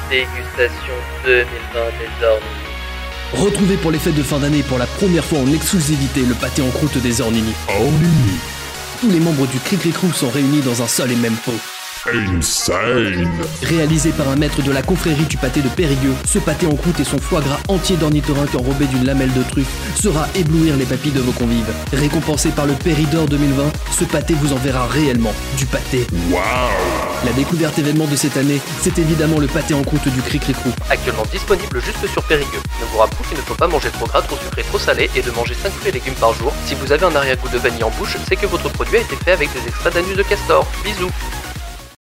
Dégustation 2020 des Ornini. Retrouvez pour les fêtes de fin d'année pour la première fois en exclusivité le pâté en croûte des Ornini. Ornini. Tous les membres du Cricri Crew sont réunis dans un seul et même pot. Insane. Réalisé par un maître de la confrérie du pâté de Périgueux, ce pâté en croûte et son foie gras entier d'ornithorynque enrobé d'une lamelle de truffe sera éblouir les papilles de vos convives. Récompensé par le Péridor 2020, ce pâté vous enverra réellement du pâté. Waouh. La découverte événement de cette année, c'est évidemment le pâté en croûte du Cricri Crew. Actuellement disponible juste sur Périgueux. Nous vous rappelons qu'il ne faut pas manger trop gras, trop sucré, trop salé et de manger 5 fruits et légumes par jour. Si vous avez un arrière-goût de vanille en bouche, c'est que votre produit a été fait avec des extraits d'anus de castor. Bisous.